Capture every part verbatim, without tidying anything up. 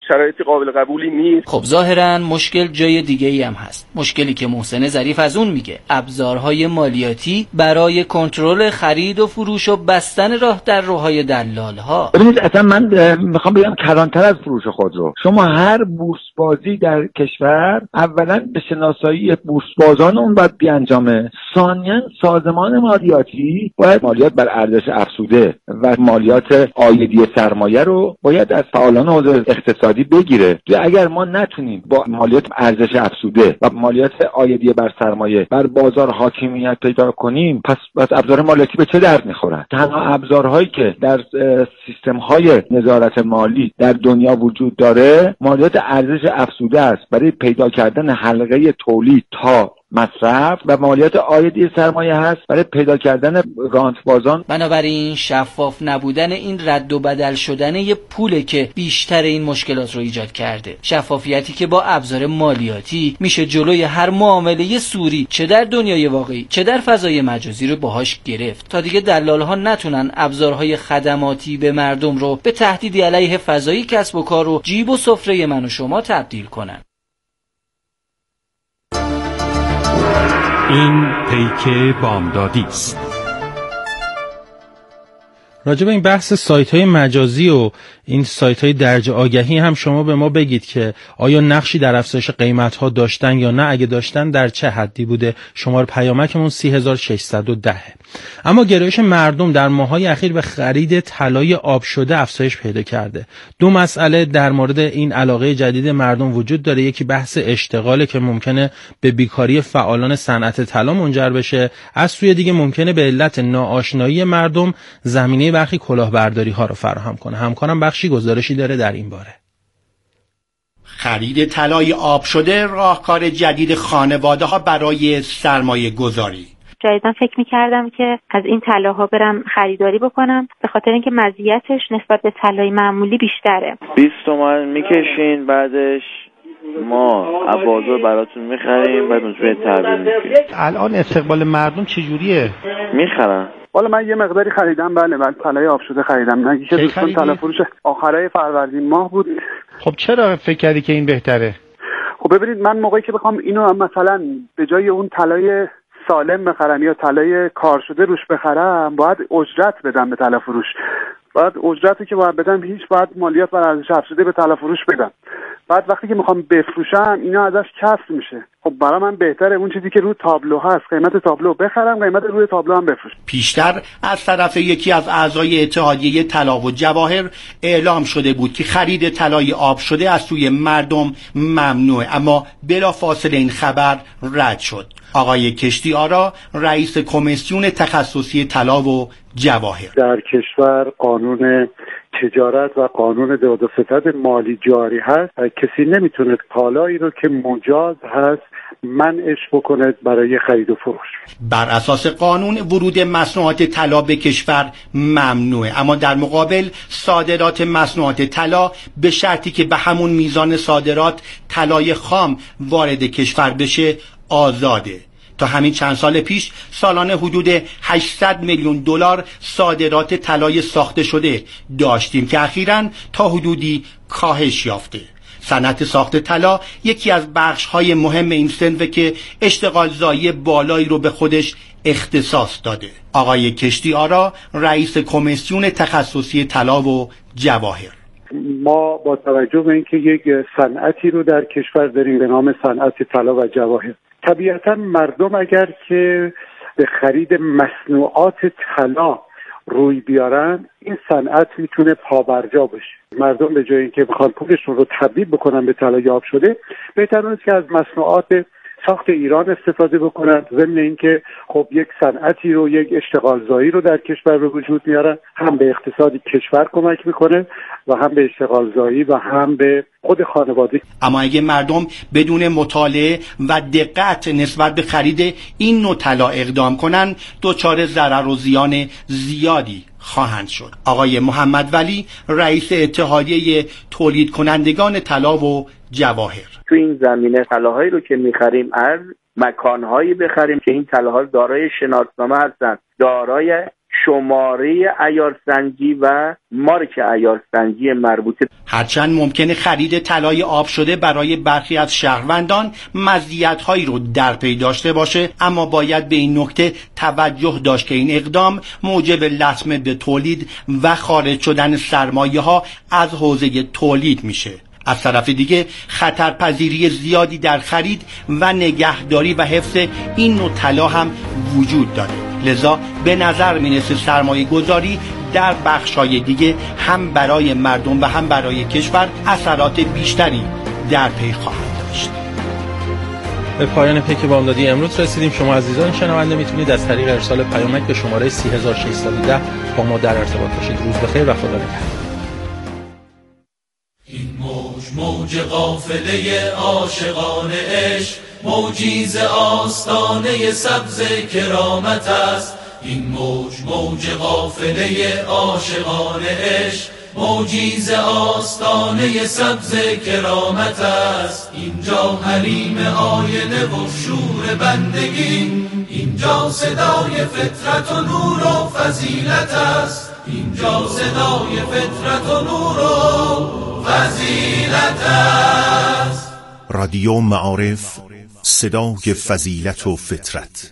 شرایط قابل قبولی نیست. خب ظاهراً مشکل جای دیگه ای هم هست. مشکلی که محسن ظریف از اون میگه ابزارهای مالیاتی برای کنترل خرید و فروش و بستن راه در روهای دلال‌ها. ببینید اصلا من میخوام بگم کلانتر از فروش خودرو، شما هر بورس بازی در کشور اولا به شناسایی بورس بازان اون باید بیانجامه، ثانیاً سازمان مالیاتی باید مالیات بر ارزش افزوده و مالیات عایدی سرمایه رو باید از فعالان حوزه اقتصادی بگیره. اگر ما نتونیم با مالیات ارزش افزوده و مالیات عایدی بر سرمایه بر بازار حاکمیت پیدا کنیم، پس پس ابزار مالیاتی به چه درد میخورن؟ تنها ابزارهایی که در سیستم‌های نظارت مالی در دنیا وجود داره مالیات ارزش افزوده است برای پیدا کردن حلقه تولید تا مصرف و مالیات عایدی سرمایه هست برای پیدا کردن رانت بازان. بنابراین شفاف نبودن این رد و بدل شدن یه پوله که بیشتر این مشکلات رو ایجاد کرده. شفافیتی که با ابزار مالیاتی میشه جلوی هر معامله سوری چه در دنیای واقعی چه در فضای مجازی رو باهاش گرفت تا دیگه دلال‌ها نتونن ابزارهای خدماتی به مردم رو به تهدیدی علیه فضای کسب و کار و جیب و سفره من و شما تبدیل کنن. این پیک بامدادی است. راجع به این بحث سایت‌های مجازی و این سایت‌های درج آگهی هم شما به ما بگید که آیا نقشی در افزایش قیمت‌ها داشتن یا نه، اگه داشتن در چه حدی بوده. شماره پیامکمون سه هزار و ششصد و ده. اما گرایش مردم در ماه‌های اخیر به خرید طلای آب شده افزایش پیدا کرده. دو مسئله در مورد این علاقه جدید مردم وجود داره. یکی بحث اشتغاله که ممکنه به بیکاری فعالان صنعت طلا منجر بشه، از سوی دیگه ممکنه به علت ناآشنایی مردم زمینه برخی کلاهبرداری ها رو فراهم کنه. همکارم بخشی گزارشی داره در این باره. خرید طلای آب شده راهکار جدید خانواده ها برای سرمایه گذاری. جدیداً فکر می‌کردم که از این طلاها برم خریداری بکنم به خاطر اینکه مزیتش نسبت به طلای معمولی بیشتره. بیست تومن میکشین، بعدش ما از بازار براتون میخریم، بعد اونجوری تحویل میدیم. الان استقبال مردم چجوریه؟ میخرن. حالا من یه مقداری خریدم، بله من طلای آب شده خریدم. نه که دوستان طلا فروش آخرای فروردین ماه بود. خب چرا فکر کردی که این بهتره؟ خب ببینید من موقعی که بخوام اینو مثلا به جای اون طلای سالم بخرم یا طلای کار شده روش بخرم باید اجرت بدم به طلا فروش. باید اجرتی که باید بدم هیچ باید مالیات بر ارزش افزوده به طلا فروش بدم. بعد وقتی که میخوام بفروشم اینا ازش کسر میشه. خب برای من بهتره اون چیزی که روی تابلو هست قیمت تابلو بخرم، قیمت روی تابلو هم بفروشم. پیشتر از طرف یکی از اعضای اتحادیه طلا و جواهر اعلام شده بود که خرید طلای آب شده از سوی مردم ممنوعه، اما بلافاصله این خبر رد شد. آقای کشتی آرا رئیس کمیسیون تخصصی طلا و جواهر: در کشور قانون تجارت و قانون داد و ستد مالی جاری هست. کسی نمیتونه طلایی رو که مجاز هست منعش بکنه برای خرید و فروش. بر اساس قانون ورود مصنوعات طلا به کشور ممنوعه، اما در مقابل صادرات مصنوعات طلا به شرطی که به همون میزان صادرات طلای خام وارد کشور بشه آزاده. تا همین چند سال پیش سالانه حدود هشتصد میلیون دلار صادرات طلای ساخته شده داشتیم که اخیراً تا حدودی کاهش یافته. صنعت ساخت طلا یکی از بخش‌های مهم این صنفه که اشتغال زایی بالایی رو به خودش اختصاص داده. آقای کشتی آرا رئیس کمیسیون تخصصی طلا و جواهر: ما با توجه به اینکه یک صنعتی رو در کشور داریم به نام صنعت طلا و جواهر، طبیعتا مردم اگر که به خرید مصنوعات طلا روی بیارن این صنعت میتونه پابرجا بشه. مردم به جای اینکه بخوان پولشون رو تبدیل بکنن به طلای آب شده بهتر است که از مصنوعات ساخت ایران استفاده بکنن، ضمن اینکه خب یک صنعتی رو یک اشتغال زایی رو در کشور به وجود میارن، هم به اقتصاد کشور کمک میکنه و هم به اشتغال زایی و هم به خود خانواده. اما اگه مردم بدون مطالعه و دقت نسبت به خرید این نوع طلا اقدام کنن دچار ضرر و زیان زیادی خواهند شد. آقای محمد ولی رئیس اتحادیه تولید کنندگان طلا و جواهر: تو این زمینه طلاهایی رو که می‌خریم از مکان‌هایی بخریم که این طلاها دارای شناسنامه هستند، دارای شماره عیارسنجی و مارک عیارسنجی مربوطه. هرچند ممکنه خرید طلای آب شده برای برخی از شهروندان مزیت‌هایی رو در پی داشته باشه، اما باید به این نکته توجه داشت که این اقدام موجب لطمه به تولید و خارج شدن سرمایه‌ها از حوزه تولید میشه. از طرف دیگه خطرپذیری زیادی در خرید و نگهداری و حفظ این نوع طلا هم وجود داره، لذا به نظر میرسه سرمایه گذاری در بخش‌های دیگه هم برای مردم و هم برای کشور اثرات بیشتری در پی خواهد داشت. به پایان پیک بامدادی امروز رسیدیم. شما عزیزان شنونده میتونید از طریق ارسال پیامک به شماره سه هزار و ششصد و ده با ما در ارتباط باشید. روز بخیر و خدا نگهدار. این موج موج قافله عاشقان عشق، موجی ز آستانه سبز کرامت است. این موج موج قافله عاشقان عشق، موجی ز آستانه سبز کرامت است. اینجا حریم آینه و شور بندگی، اینجا صدای فطرت و نور و فضیلت است. اینجا صدای فطرت و نور و فضیلت است. رادیو معارف، صدای فضیلت و فطرت.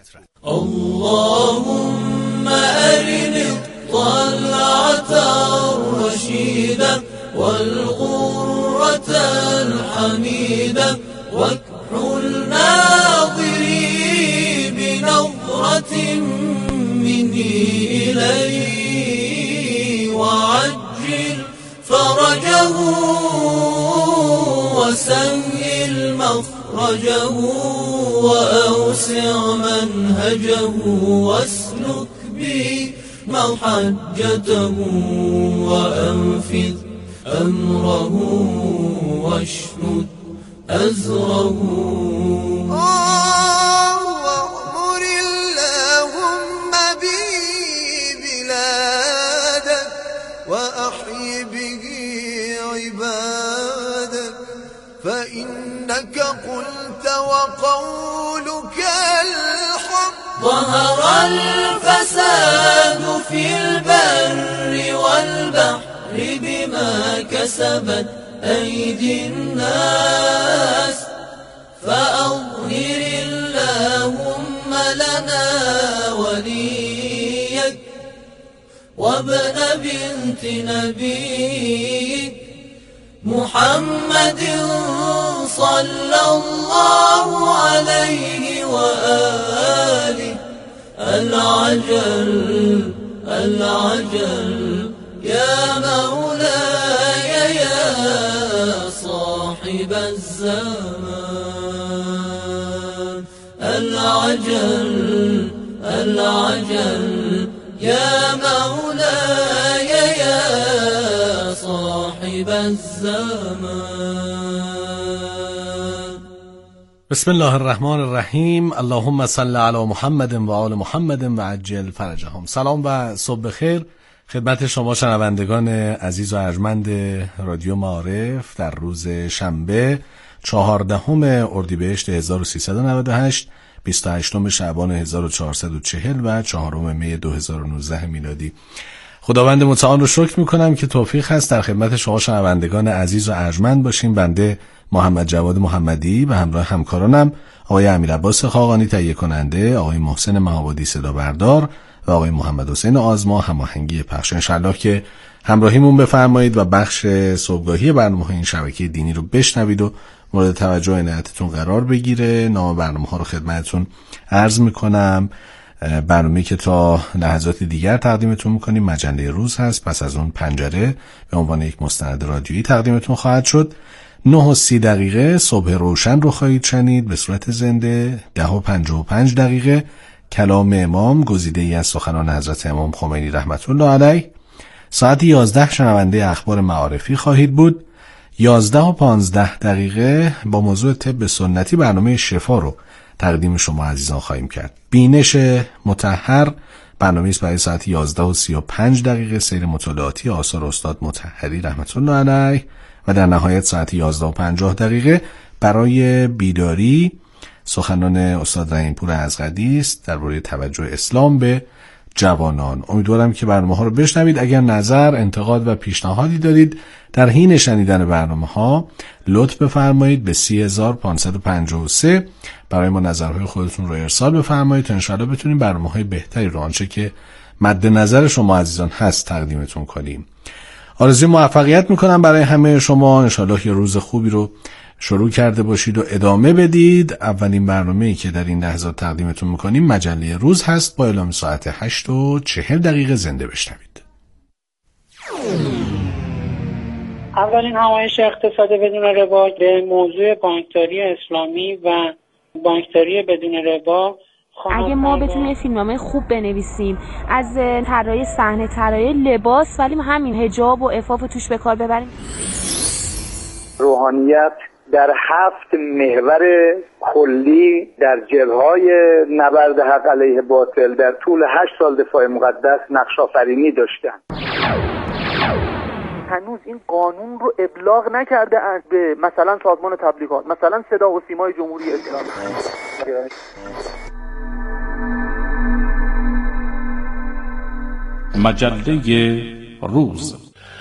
اللهم أرني الطلعة الرشيدة والغرة الحميدة واكحل ناظري بنظرة مني إليه وعجل فرجه وسهل مخرجه وأوسع منهجه واسلك بي محجته وأنفذ أمره واشمد أزره. وأمر اللهم بي بلادك وأحي به عبادك، فإنك قلت وقولك الحق. ظهر الفساد في البر والبحر بما كسبت أيدي الناس، فأظهر اللهم لنا وليك وابن بنت نبيك محمد صلى الله عليه وآله. العجل العجل يا مولاي يا صاحب الزمان. العجل العجل يا مولاي يا صاحب الزمان. بسم الله الرحمن الرحیم. اللهم صل علی محمد و آل محمد و عجل فرجهم. سلام و صبح بخیر خدمت شما شنوندگان عزیز و ارجمند رادیو معارف در روز شنبه چهاردهم اردیبهشت هزار و سیصد و نود و هشت، بیست و هشتم شعبان هزار و چهارصد و چهل و چهارم می دو هزار و نوزده میلادی. خداوند متعال رو شکر میکنم که توفیق هست در خدمت شما شنوندگان عزیز و ارجمند باشیم. بنده محمد جواد محمدی به همراه همکارانم آقای امیر عباس خاقانی تهیه کننده، آقای محسن مهابادی صدا بردار و آقای محمد حسین آزما هماهنگی پخش. انشالله که همراهیمون بفرمایید و بخش صبحگاهی برنامه این شبکه دینی رو بشنوید و مورد توجه و عنایتتون قرار بگیره. نام برنامه ها رو خدمتتون عرض میکنم. برنامه‌ای که تا لحظات دیگر تقدیمتون میکنیم مجله روز هست. پس از اون پنجره به عنوان یک مستند رادیویی تقدیمتون خواهد شد. نه و سی دقیقه صبح روشن رو خواهید شنید به صورت زنده. ده و پنجاه و پنج دقیقه کلام امام، گزیده ای از سخنان حضرت امام خمینی رحمت الله علیه. ساعت یازده شنونده اخبار معارفی خواهید بود. یازده و پانزده دقیقه با موضوع طب سنتی برنامه شفا رو تقدیم شما عزیزان خواهیم کرد. بینش مطهر برنامه است برای ساعت یازده و سی و پنج دقیقه، سیر مطالعاتی آثار استاد مطهری رحمت الله علیه. و در نهایت ساعت یازده و پنجاه دقیقه برای بیداری سخنان استاد رحیمپور ازغدی است درباره توجه اسلام به جوانان. امیدوارم که برنامه ها رو بشنوید. اگر نظر، انتقاد و پیشنهادی دارید در حین شنیدن برنامه ها لطف بفرمایید به سی هزار و پانصد و پنجاه و سه برای ما نظرهای خودتون رو ارسال بفرمایید تا انشاءالله بتونیم برنامه های بهتری رو آنچه که مد نظر شما عزیزان هست تقدیمتون کنیم. آرزوی موفقیت میکنم برای همه شما. انشاءالله یه روز خوبی رو شروع کرده باشید و ادامه بدید. اولین برنامه‌ای که در این لحظات تقدیمتون میکنیم مجله روز هست. با اعلام ساعت هشت و چهل دقیقه زنده بشنوید. اولین همایش اقتصاد بدون ربا به موضوع بانکداری اسلامی و بانکداری بدون ربا. اگه ما بتونیم فیلمنامه خوب بنویسیم از طراحی صحنه، طراحی لباس، ولی همین حجاب و عفاف و توش به کار ببریم. روحانیت در هفت محور کلی در جبهه‌های نبرد حق علیه باطل در طول هشت سال دفاع مقدس نقش آفرینی داشتند. هنوز این قانون رو ابلاغ نکرده اند به مثلا سازمان تبلیغات، مثلا صدا و سیمای جمهوری اسلامی. مجله روز.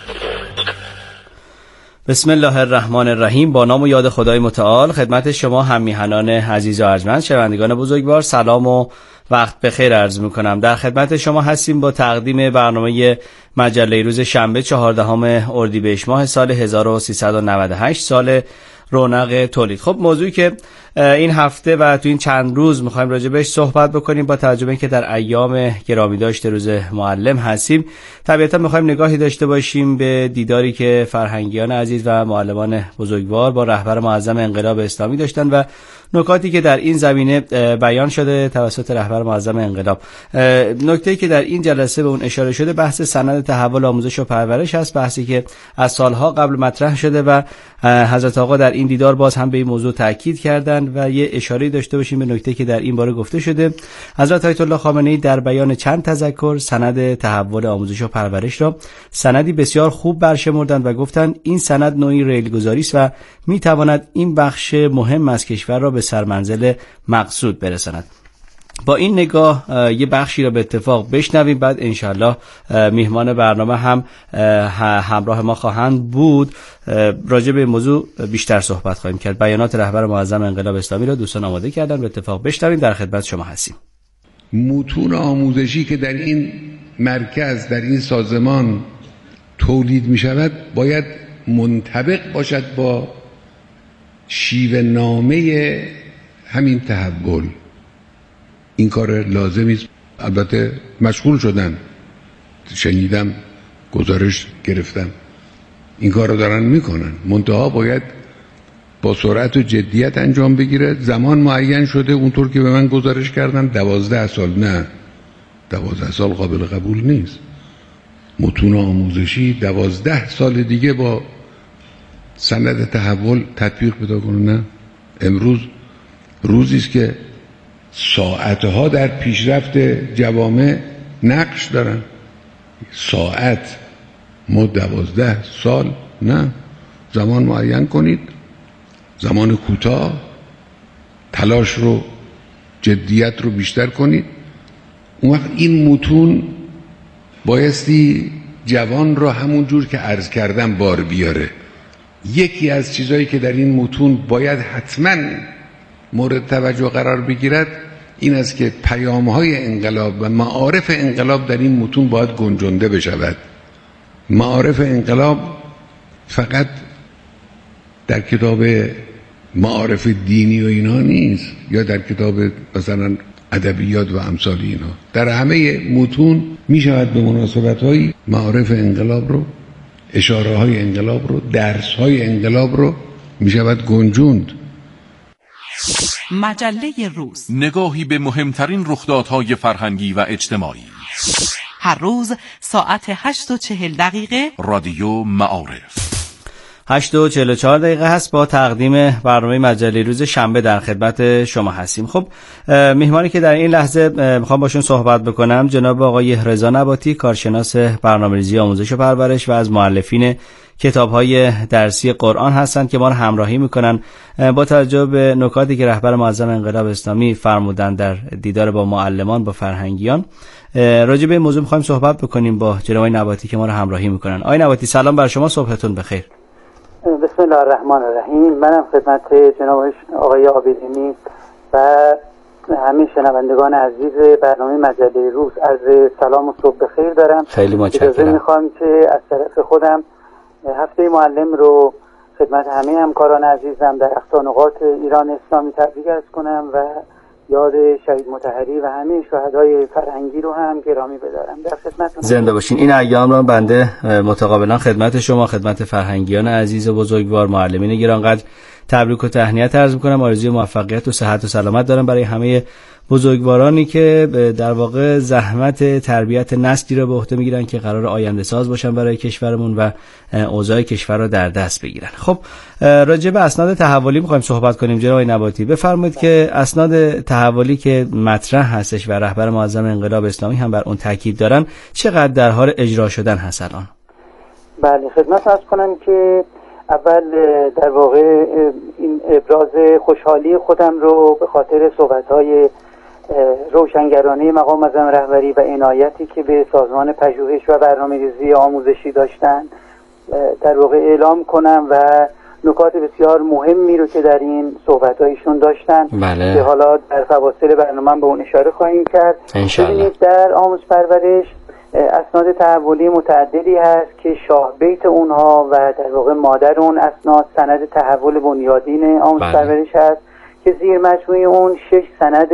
بسم الله الرحمن الرحیم. با نام و یاد خدای متعال خدمت شما هم میهنان عزیز و ارجمند، شنوندگان بزرگوار، سلام و وقت بخیر عرض میکنم. در خدمت شما هستیم با تقدیم برنامه مجله روز شنبه چهاردهم اردیبهشت ماه سال هزار و سیصد و نود و هشت، سال رونق تولید. خب موضوعی که این هفته و تو این چند روز میخوایم راجع بهش صحبت بکنیم، با توجه به اینکه در ایام گرامی داشته روز معلم هستیم، طبیعتا میخوایم نگاهی داشته باشیم به دیداری که فرهنگیان عزیز و معلمان بزرگوار با رهبر معظم انقلاب اسلامی داشتن و نکاتی که در این زمینه بیان شده توسط رهبر معظم انقلاب. نکته‌ای که در این جلسه به اون اشاره شده بحث سند تحول آموزش و پرورش است، بحثی که از سالها قبل مطرح شده و حضرت آقا در این دیدار باز هم به این موضوع تاکید کردند و یه اشاره داشته باشیم به نکته‌ای که در این باره گفته شده. حضرت آیت الله خامنه‌ای در بیان چند تذکر سند تحول آموزش و پرورش را سندی بسیار خوب برشمردند و گفتند این سند نوعی ریلگذاری است و می‌تواند این بخش مهم از کشور را به سرمنزل مقصود برساند. با این نگاه یه بخشی را به اتفاق بشنویم، بعد انشالله میهمان برنامه هم همراه ما خواهند بود. راجع به موضوع بیشتر صحبت خواهیم کرد. بیانات رهبر معظم انقلاب اسلامی را دوستان آماده کردن، به اتفاق بشنویم. در خدمت شما هستیم. متون آموزشی که در این مرکز، در این سازمان تولید می شود باید منطبق باشد با شیوه نامه همین تحول. این کار لازمی است. البته مشغول شدن، شنیدم، گزارش گرفتم، این کار رو دارن میکنن، منتها باید با سرعت و جدیت انجام بگیره. زمان معین شده، اونطور که به من گزارش کردن دوازده سال. نه، دوازده سال قابل قبول نیست. متون آموزشی دوازده سال دیگه با سند تحول تطبیق پیدا کنه. نه، امروز روزی است که ساعتها در پیشرفت جوامع نقش دارن. ساعت ما دوازده سال نه، زمان معین کنید، زمان کوتاه، تلاش رو، جدیت رو بیشتر کنید. اون وقت این متون بایستی جوان رو همون جور که عرض کردم بار بیاره. یکی از چیزایی که در این متون باید حتما مورد توجه قرار بگیرد این است که پیام‌های انقلاب و معارف انقلاب در این متون باید گنجانده بشود. معارف انقلاب فقط در کتاب معارف دینی و اینا نیست، یا در کتاب مثلا ادبیات و امثال اینا. در همه متون می شود به مناسبت‌های معارف انقلاب رو، اشاره‌های انقلاب رو، درس‌های انقلاب رو می شود گنجوند. مجله روز، نگاهی به مهمترین رخدادهای فرهنگی و اجتماعی. هر روز ساعت هشت و چهل دقیقه. رادیو معارف. هشت و چهل و چهار دقیقه هست. با تقدیم برنامه مجله روز شنبه در خدمت شما هستیم. خب مهمانی که در این لحظه میخوام باشون صحبت بکنم جناب آقای رضا نباتی، کارشناس برنامه‌ریزی آموزش و پرورش و از مؤلفین کتاب‌های درسی قرآن هستند که ما رو همراهی میکنن. با توجه به نکاتی که رهبر معظم انقلاب اسلامی فرمودن در دیدار با معلمان، با فرهنگیان، راجع به این موضوع میخوایم صحبت بکنیم با جناب نباتی که ما رو همراهی میکنن. آقای نباتی سلام بر شما، صبحتون بخیر. بسم الله الرحمن الرحیم. منم خدمت جناب آقای عابدینی و همه شنوندگان عزیز برنامه مجله روز از سلام و صبح بخیر دارم. خیلی متشکرم. اجازه میخوام که از طرف خودم هفته معلم رو خدمت همه همکاران عزیزم در اقصانقاط ایران اسلامی تبریک عرض کنم و یاد شهید مطهری و همه شهدای فرهنگی رو هم گرامی بدارم. در خدمتتون زنده باشین. این ایام را بنده متقابلا خدمت شما، خدمت فرهنگیان عزیز و بزرگوار، معلمین گرانقدر تبریک و تهنیت عرض می‌کنم. آرزوی موفقیت و صحت و سلامت دارم برای همه بزرگوارانی که در واقع زحمت تربیت نسلی را به عهده میگیرن که قرار آینده ساز باشن برای کشورمون و اوضاع کشور را در دست بگیرن. خب راجع به اسناد تحولی می‌خوایم صحبت کنیم. جناب نباتی بفرمایید که اسناد تحولی که مطرح هستش و رهبر معظم انقلاب اسلامی هم بر اون تاکید دارن چقدر در حال اجرا شدن هست الان؟ بله خدمت عرض کنم که اول در واقع این ابراز خوشحالی خودم رو به خاطر صحبت‌های روشنگرانه مقام معظم رهبری و عنایتی که به سازمان پژوهش و برنامه‌ریزی آموزشی داشتن در واقع اعلام کنم و نکات بسیار مهمی رو که در این صحبت‌هایشون داشتن بله. که حالا در فواصل برنامه به اون اشاره خواهیم کرد. انشالله. در آموزش پرورش اسناد تحولی متعددی هست که شاه بیت اونها و در واقع مادر اون اسناد سند تحول بنیادین آموزش پرورش هست که زیر مجموعه اون شش سند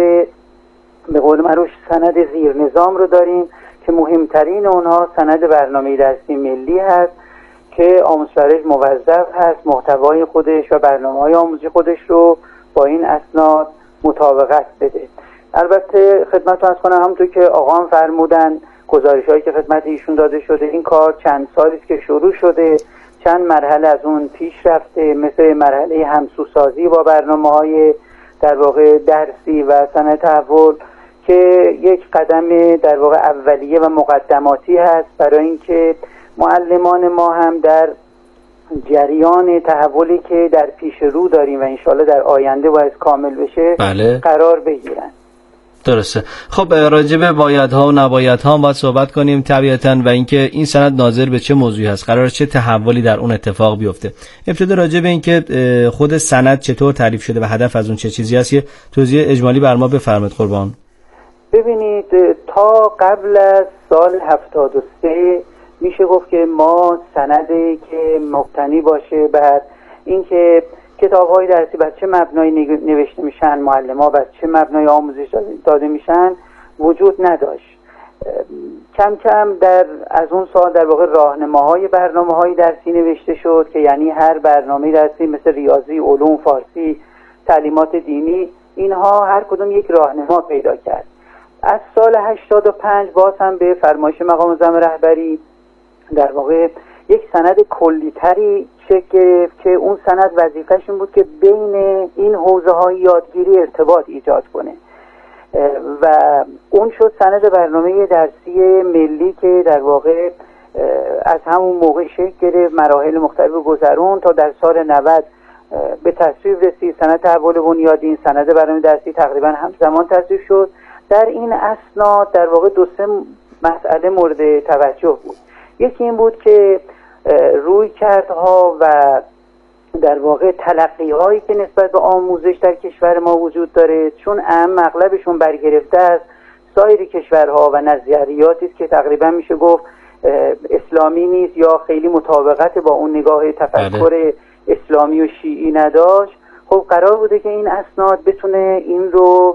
به قول معروف سند زیر نظام رو داریم که مهمترین اونها سند برنامه درسی ملی هست که آموزش پرورش موظف هست محتوای خودش و برنامه‌های آموزشی خودش رو با این اسناد مطابقت بده. البته خدمت عرض کنم همونطور که آقا فرمودن گزارش‌هایی که خدمت ایشون داده شده این کار چند سالی است که شروع شده، چند مرحله از اون پیش رفته، مثل مرحله همسوسازی با برنامه‌های در واقع درسی و سند تحول که یک قدم در واقع اولیه و مقدماتی هست برای اینکه معلمان ما هم در جریان تحولی که در پیش رو داریم و انشالله در آینده باید کامل بشه بله. قرار بگیرن. درسته. خب راجع به بایدها و نبایدها هم باید صحبت کنیم طبیعتاً و اینکه این سند ناظر به چه موضوعی هست، قرار چه تحولی در اون اتفاق بیفته. ابتدا راجع به اینکه خود سند چطور تعریف شده و هدف از اون چه چیزی است یه توضیح اجمالی بر ما بفرمایید قربان. ببینید تا قبل از سال هفتاد و سه میشه گفت که ما سندی که مبتنی باشه بر اینکه کتاب‌های درسی بر چه مبنایی نوشته میشن، معلم‌ها بر چه مبنای آموزش داده میشن وجود نداشت. کم کم در از اون سال در واقع راهنماهای برنامه‌های درسی نوشته شد که یعنی هر برنامه درسی مثل ریاضی، علوم، فارسی، تعلیمات دینی اینها هر کدوم یک راهنما پیدا کرد. از سال هشتاد و پنج باز هم به فرمایش مقام معظم رهبری در واقع یک سند کلی‌تری شکل گرفت که اون سند وظیفه‌ش این بود که بین این حوزه‌های یادگیری ارتباط ایجاد کنه و اون شد سند برنامه درسی ملی که در واقع از همون موقع شکل گرفت، مراحل مختلف گذرون تا در سال نود به تصویب رسید. سند تحول بنیادین، سند برنامه درسی تقریبا همزمان تصویب شد. در این اسناد در واقع دو سه مسئله مورد توجه بود. یکی این بود که رویکردها و در واقع تلقی‌هایی که نسبت به آموزش در کشور ما وجود داره چون اهم اغلبشون برگرفته از سایر کشورها و نظریاتی است که تقریبا میشه گفت اسلامی نیست یا خیلی مطابقت با اون نگاه تفکر اسلامی و شیعی نداشت. خب قرار بوده که این اسناد بتونه این رو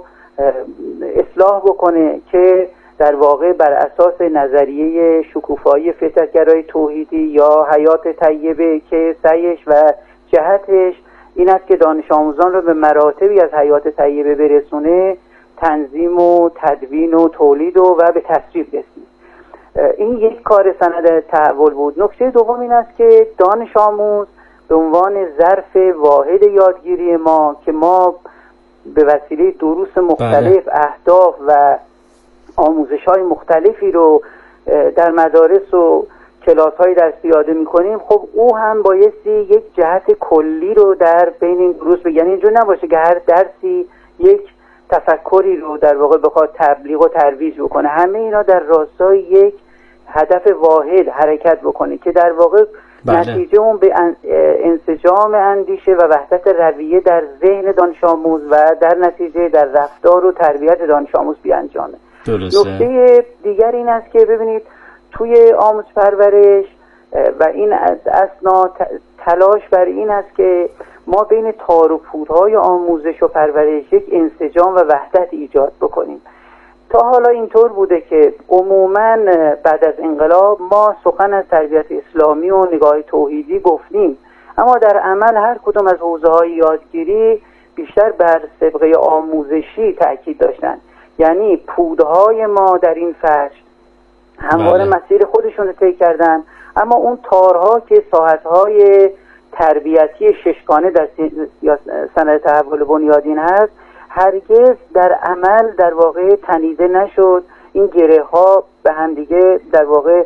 اصلاح بکنه که در واقع بر اساس نظریه شکوفایی فطرت‌گرای توحیدی یا حیات طیبه که سعیش و جهتش این است که دانش آموزان رو به مراتبی از حیات طیبه برسونه، تنظیم و تدوین و تولید و, و به تصویب رسید. این یک کار سند تحول بود. نکته دوم این است که دانش آموز به عنوان ظرف واحد یادگیری ما که ما به وسیله دروس مختلف بله. اهداف و آموزش‌های مختلفی رو در مدارس و کلاس‌های درسی یاده می‌کنیم، خب او هم بایستی یک جهت کلی رو در بین این دروس بگه، یعنی اینجور نباشه که هر درسی یک تفکری رو در واقع بخواد تبلیغ و ترویج بکنه، همه اینا در راستای یک هدف واحد حرکت بکنه که در واقع بله. نتیجه اون به انسجام اندیشه و وحدت رویه در ذهن دانش آموز و در نتیجه در رفتار و تربیت دانش آموز بیانجامه. نکته دیگر این است که ببینید توی آموزش پرورش و این از اسنا تلاش بر این است که ما بین تار و پودهای آموزش و پرورش یک انسجام و وحدت ایجاد بکنیم. تا حالا اینطور بوده که عموماً بعد از انقلاب ما سخن از تربیت اسلامی و نگاه توحیدی گفتیم، اما در عمل هر کدوم از حوزه‌های یادگیری بیشتر بر سابقه آموزشی تأکید داشتن، یعنی پودهای ما در این فصل همواره مسیر خودشون رو طی کردن، اما اون تارها که ساعتهای تربیتی ششگانه در سند تحول بنیادین هست هرگز در عمل در واقع تنیده نشد، این گره ها به هم دیگه در واقع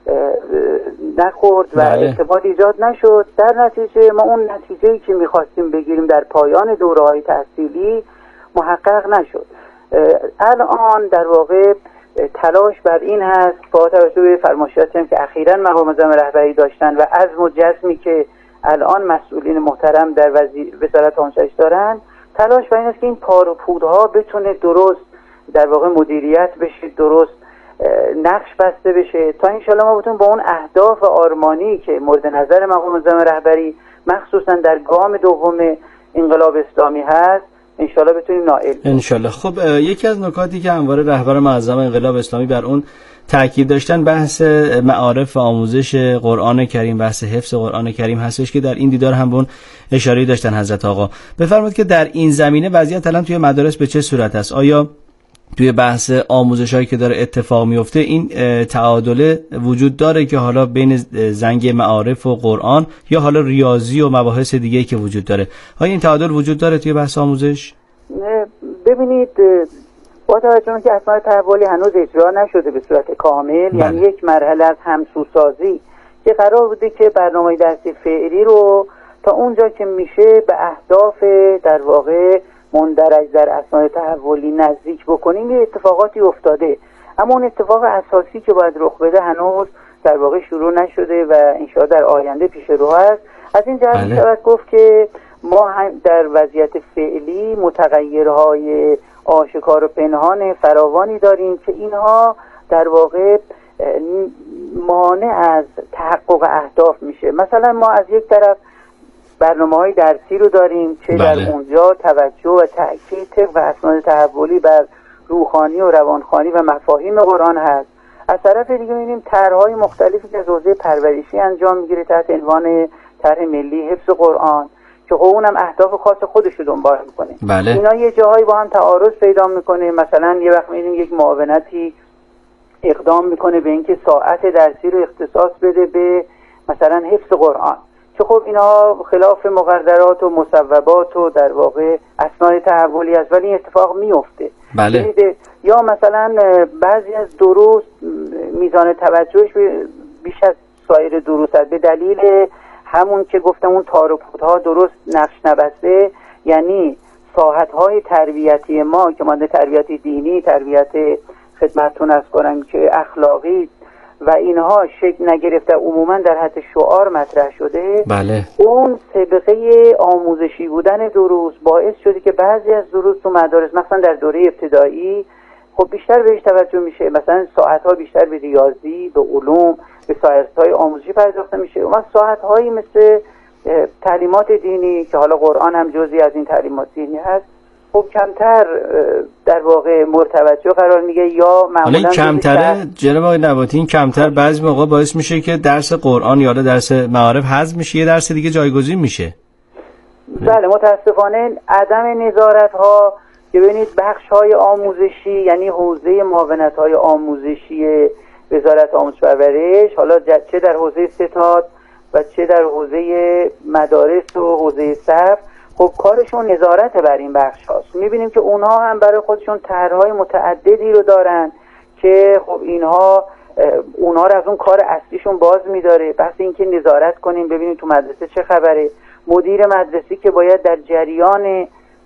نخورد و ارتباط ایجاد نشد. در نتیجه ما اون نتیجه‌ای که می‌خواستیم بگیریم در پایان دوره‌های تحصیلی محقق نشد. الان در واقع تلاش بر این هست با توجه به فرمایشاتی هم که اخیراً مقام معظم رهبری داشتن و عزم و جزمی که الان مسئولین محترم در وزارت آموزش دارن، تلاش بر این است که این تار و پودها بتونه درست در واقع مدیریت بشه، درست نقش بسته بشه تا انشالله ما بتونیم با اون اهداف آرمانی که مورد نظر مقام معظم رهبری مخصوصا در گام دوم انقلاب اسلامی هست انشالله بتونیم نائل انشالله. خب یکی از نکاتی که همواره رهبر معظم انقلاب اسلامی بر اون تاکید داشتن بحث معارف و آموزش قرآن کریم، بحث حفظ قرآن کریم هستش که در این دیدار هم به اون اشاره داشتن حضرت آقا. بفرمایید که در این زمینه وضعیت الان توی مدارس به چه صورت است؟ آیا توی بحث آموزشایی که داره اتفاق میفته این تعادل وجود داره که حالا بین زنگ معارف و قرآن یا حالا ریاضی و مباحث دیگه‌ای که وجود داره، آیا این تعادل وجود داره توی بحث آموزش؟ ببینید با توجه که اسناد تحولی هنوز اجرا نشده به صورت کامل، بله. یعنی یک مرحله از همسوسازی که قرار بوده که برنامه درسی فعلی رو تا اونجا که میشه به اهداف در واقع مندرج در اسناد تحولی نزدیک بکنیم، یه اتفاقاتی افتاده، اما اون اتفاق اساسی که باید رخ بده هنوز در واقع شروع نشده و انشاءالله در آینده پیش رو هست. از این جهت می شود گفت که ما هم در وضعیت فعلی متغیرهای آشکار و پنهان فراوانی داریم که اینها در واقع مانع از تحقق اهداف میشه. مثلا ما از یک طرف برنامه‌های درسی رو داریم که بله. در اونجا توجه و تأکید طبق اسناد تحولی بر روحانی و روانخوانی و مفاهیم قرآن هست. از طرف دیگه می‌بینیم طرح‌های مختلفی که از حوزه پرورشی انجام می‌گیره تحت عنوان طرح ملی حفظ قرآن که اونم اهداف خاص خودش رو دنبال می‌کنه. بله. اینا یه جاهایی با هم تعارض پیدا می‌کنه. مثلا یه وقت می‌بینیم یک معاونتی اقدام می‌کنه به اینکه ساعت درسی رو اختصاص بده به مثلا حفظ قرآن که خب اینا خلاف مقررات و مصوبات و در واقع اسناد تحولی است، ولی این اتفاق میفته. بله. یا مثلا بعضی از دروس میزان توجهش بیش از سایر دروس است به دلیل همون که گفتم اون تار و پودها درست نقش نبسته، یعنی ساحت‌های تربیتی ما که مانده تربیت دینی، تربیت خدمتتون از کنم که اخلاقی و اینها شکل نگرفته، عموما در حد شعار مطرح شده. بله. اون سابقه آموزشی بودن دروس باعث شده که بعضی از دروس تو مدارس مثلا در دوره ابتدایی خب بیشتر بهش توجه میشه، مثلا ساعت‌ها بیشتر به ریاضی، به علوم، به ساعت‌های آموزشی پرداخته میشه. اما ساعت‌هایی مثل تعلیمات دینی که حالا قرآن هم جزئی از این تعلیمات دینی هست خب کمتر در واقع مرتوجه قرار میگه یا معمولا کمتره. جناب آقای نباتی این کمتر بعضی موقع باعث میشه که درس قرآن یا درس معارف حذف میشه، یه درس دیگه جایگزین میشه. بله متاسفانه عدم نظارت ها که ببینید بخش های آموزشی یعنی حوزه معاونت های آموزشی وزارت آموزش و پرورش، حالا چه در حوزه ستاد و چه در حوزه مدارس و حوزه صرف، خب کارشون نظارت بر این بخش هاست. میبینیم که اونها هم برای خودشون طرح‌های متعددی رو دارن که خب اینها اونها رو از اون کار اصلیشون باز میداره. بحث این که نظارت کنیم ببینیم تو مدرسه چه خبره، مدیر مدرسی که باید در جریان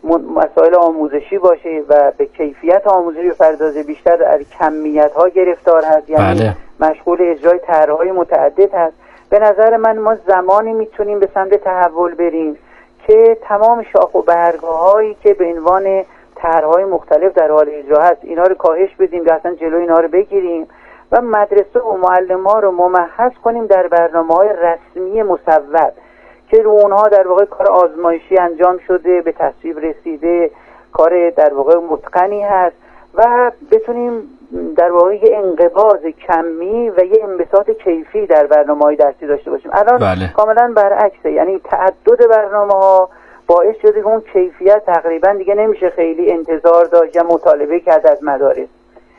مسائل آموزشی باشه و به کیفیت آموزشی بپردازه، بیشتر در کمیت ها گرفتار هست، یعنی بله. مشغول اجرای طرح‌های متعدد هست. به نظر من ما زمانی میتونیم به سمت تحول بریم که تمام شاخ و برگ‌ها هایی که به عنوان طرح‌های مختلف در حال اجرا هست اینا رو کاهش بدیم، یا اصلا جلوی اینا رو بگیریم و مدرسه و معلم‌ها رو ممحض کنیم در برنامه‌های رسمی مصوب که رو اونها در واقع کار آزمایشی انجام شده، به تصویب رسیده، کار در واقع متقنی هست و بتونیم در واقع یه انقباض کمی و یه انبساط کیفی در برنامه‌های درسی داشته باشیم. الان بله. کاملا برعکسه، یعنی تعدد برنامه‌ها باعث شده که اون کیفیت تقریبا دیگه نمیشه خیلی انتظار داشت یا مطالبه کرد از مدارس.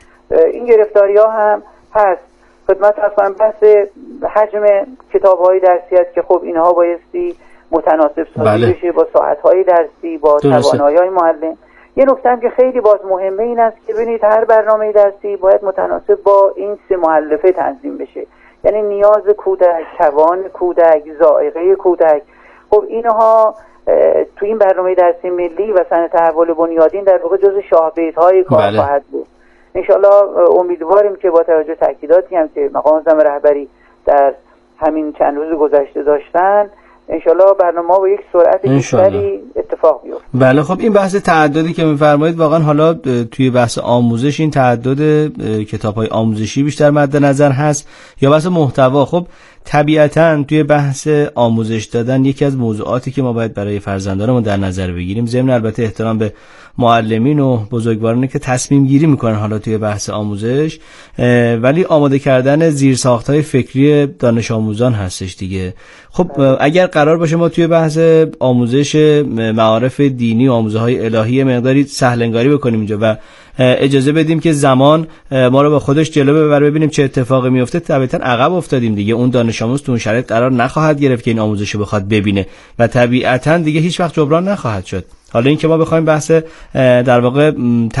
این گرفتاری‌ها هم هست. خدمت هست کنم بحث حجم کتاب‌های درسی هست که خب اینها بایستی متناسب سازی بله. بشه با ساعت‌های درسی، با توانایی‌های معلم. یه نکته هم که خیلی باز مهمه این است که ببینید هر برنامه درسی باید متناسب با این سه مؤلفه تنظیم بشه، یعنی نیاز کودک، توان کودک، ذائقه کودک. خب اینها تو این برنامه درسی ملی و سن تحول بنیادین در واقع جزو شاهبیت‌های کار بله. خواهد بود. انشالله امیدواریم که با توجه تاکیداتی هم که مقام معظم رهبری در همین چند روز گذشته داشتن، انشالله برنامه با یک سرعت بیشتری اتفاق بیفته. بله خب این بحث تعددی که می‌فرمایید واقعا حالا توی بحث آموزش این تعدد کتاب‌های آموزشی بیشتر مد نظر هست یا بحث محتوا؟ خب طبیعتاً توی بحث آموزش دادن یکی از موضوعاتی که ما باید برای فرزندانمون در نظر بگیریم، ضمن البته احترام به معلمین و بزرگوارانی که تصمیم گیری میکنن حالا توی بحث آموزش، ولی آماده کردن زیرساخت‌های فکری دانش آموزان هستش دیگه. خب اگر قرار باشه ما توی بحث آموزش معارف دینی و آموزه‌های الهی مقداری سهل‌انگاری بکنیم اینجا و اجازه بدیم که زمان ما رو به خودش جلو ببره ببینیم چه اتفاقی میفته، طبیعتاً عقب افتادیم دیگه. اون دانش آموز تو اون شرایط قرار نخواهد گرفت که این آموزش رو بخواد ببینه و طبیعتاً دیگه هیچ وقت جبران نخواهد شد. حالا این که ما بخوایم بحث در واقع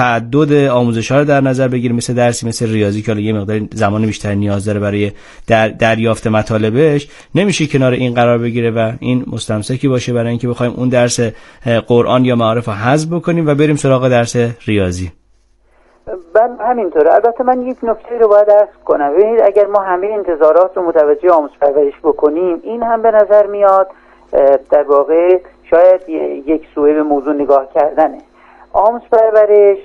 تعدد آموزش‌ها رو در نظر بگیریم، مثل درسی مثل ریاضی که حالا یه مقدار زمان بیشتری نیاز داره برای در دریافت مطالبش، نمیشه کنار این قرار بگیره و این مستمسکی باشه برای اینکه بخوایم اون درس قرآن یا معارف رو حذف بکنیم و بریم سراغ درس ریاضی. من همینطوره. البته من یک نکته رو باید عرض کنم. ببینید اگر ما همه انتظارات رو متوجه آموزش پرورش بکنیم، این هم به نظر میاد در واقع شاید یک سوء به موضوع نگاه کردنه. آموزش پرورش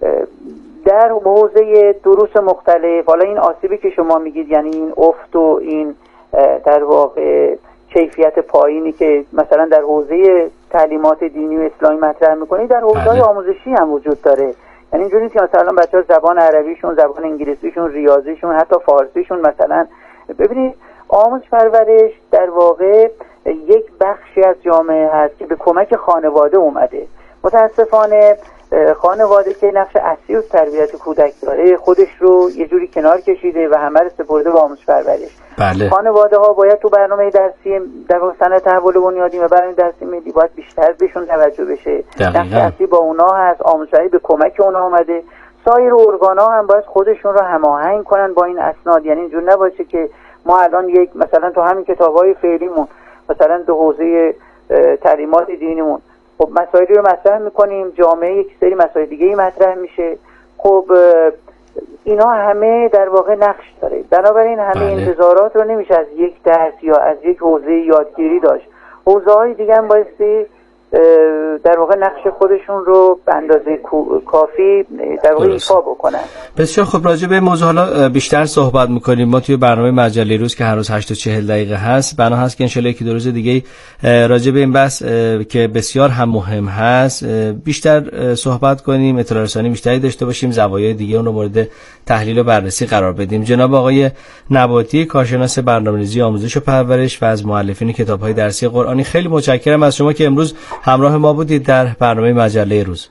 در حوزه دروس مختلف، حالا این آسیبی که شما میگید یعنی این افت و این در واقع کیفیت پایینی که مثلا در حوزه تعلیمات دینی و اسلامی مطرح میکنید، در حوزه آموزشی هم وجود داره. یعنی اینجوری نیست که مثلا بچه‌ها زبان عربیشون، زبان انگلیسیشون، ریاضیشون، حتی فارسیشون مثلا. ببینید آموزش پرورش در واقع یک بخشی از جامعه هست که به کمک خانواده اومده. متاسفانه خانواده که نقش اصلی و تربیت کودک داره خودش رو یه جوری کنار کشیده و همه رو سپرده به آموزش پرورش. بله. خانواده ها باید تو برنامه درسی در سنت تحول بنیادین و برنامه درسی ملی باید بیشتر بهشون توجه بشه. نقش اصلی با اونا هست، آموزشی به کمک اونا اومده. سایر ارگان‌ها هم باید خودشون رو هماهنگ کنن با این اسناد، یعنی اینجور نباشه که ما الان یک مثلا تو همین کتاب‌های فعلیمون مثلا دو حوزه تعلیمات دینیمون خب مسائلی رو مطرح میکنیم، جامعه یک سری مسائل دیگه ای مطرح میشه. خب اینا همه در واقع نقش داره، بنابراین همه بله. انتظارات رو نمیشه از یک درس یا از یک حوزه یادگیری داشت. حوزه‌های دیگه هم بایستی در واقع نقش خودشون رو به اندازه کافی در واقع ایفا بکنن. بسیار خب، راجع به موضوع حالا بیشتر صحبت میکنیم. ما توی برنامه مجله روز که هر روز هشت تا چهل دقیقه هست، بنا هست که انشالله یکی دو روز دیگه راجع به این بحث که بسیار هم مهم هست بیشتر صحبت کنیم، اطلاع رسانی بیشتری داشته باشیم، زوایای دیگه اون رو مورد تحلیل و بررسی قرار بدیم. جناب آقای نباتی، کارشناس برنامه‌ریزی آموزش و پرورش و از مؤلفین کتاب‌های درسی قرآنی، خیلی متشکرم از شما که امروز همراه ما بودید در برنامه مجله روز.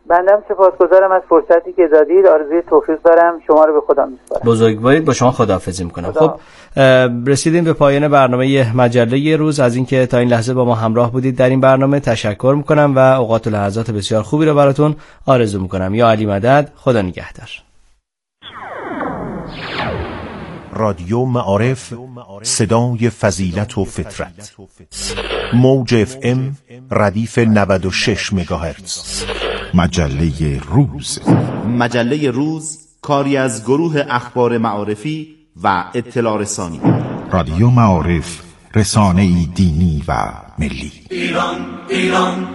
بندم سپاسگزارم از فرصتی که دادید. آرزوی توفیق دارم. شما رو به خدا میسپارم. بزرگوارید. با شما خداحافظی میکنم. خب رسیدیم به پایان برنامه مجله روز. از اینکه تا این لحظه با ما همراه بودید در این برنامه تشکر میکنم و اوقات و لحظات بسیار خوبی رو براتون آرزو میکنم. یا علی مدد. خدا نگهدار. رادیو معارف، صدای فضیلت و فطرت. موج اف ام ردیف نود و شش مگاهرتز. مجله روز. مجله روز کاری از گروه اخبار معارفی و اطلاع رسانی. رادیو معارف، رسانه‌ای دینی و ملی. ایران ایران